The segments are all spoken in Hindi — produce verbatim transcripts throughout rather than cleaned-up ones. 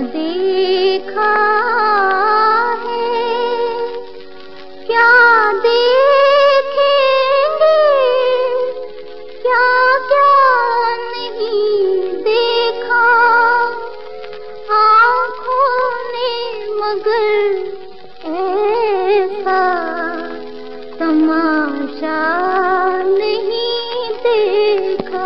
देखा है, क्या देखेंगे, क्या क्या नहीं देखा आँखों ने, मगर ऐसा तमाशा नहीं देखा।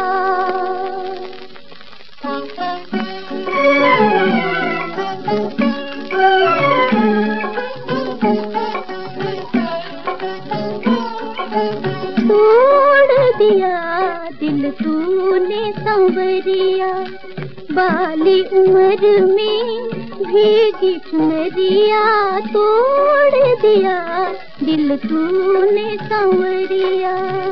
तोड़ दिया दिल तूने सांवरिया, बाली उम्र में भीगी चुनरिया। तोड़ दिया दिल तूने सांवरिया।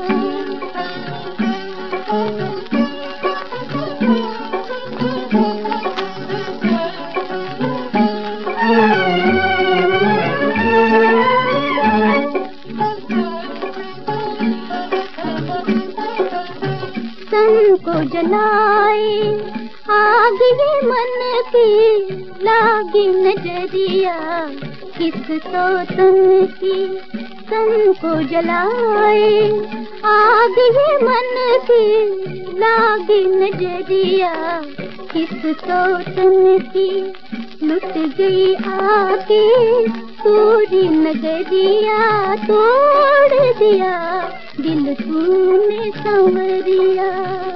सन को जलाए आग ये मन की, लागी नजरिया किस सौतन की। सन को जलाए आग ये मन की, लागी नजरिया किस सौतन की। लुट गई आके पूरी नगरिया, तोड़ दिया दिल तूने सांवरिया।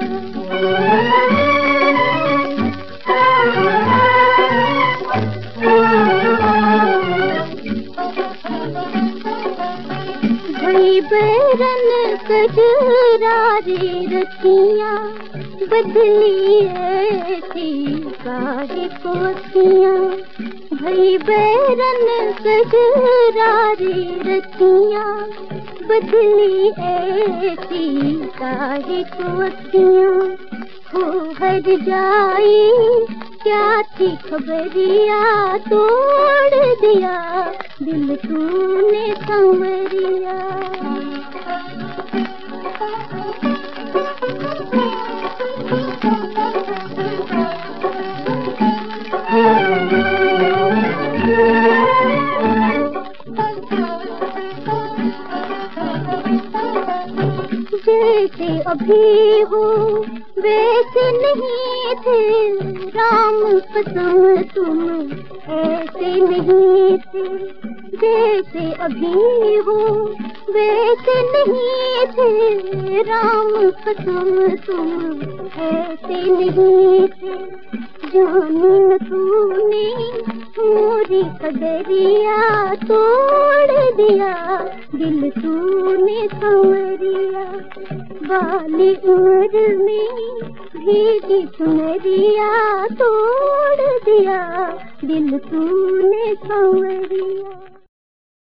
भई बैरन कजरारी रतियाँ, बदली ऐसी काहे को अखियाँ। भई बैरन कजरारी रतियाँ, बदली ऐसी काहे को अखियाँ। हो हर जाई क्या थी खबरिया, तोड़ दिया दिल तूने सांवरिया। जैसे अभी हो वैसे नहीं थे, राम कसम तुम ऐसे नहीं थे। जैसे अभी हो वैसे नहीं थे, राम कसम तुम ऐसे नहीं थे। जानी न तूने मोरी कदरिया, तोड़ दिया दिल तूने सांवरिया। बाली उम्र में भीगी चुनरिया, तोड़ दिया दिल तूने सांवरिया।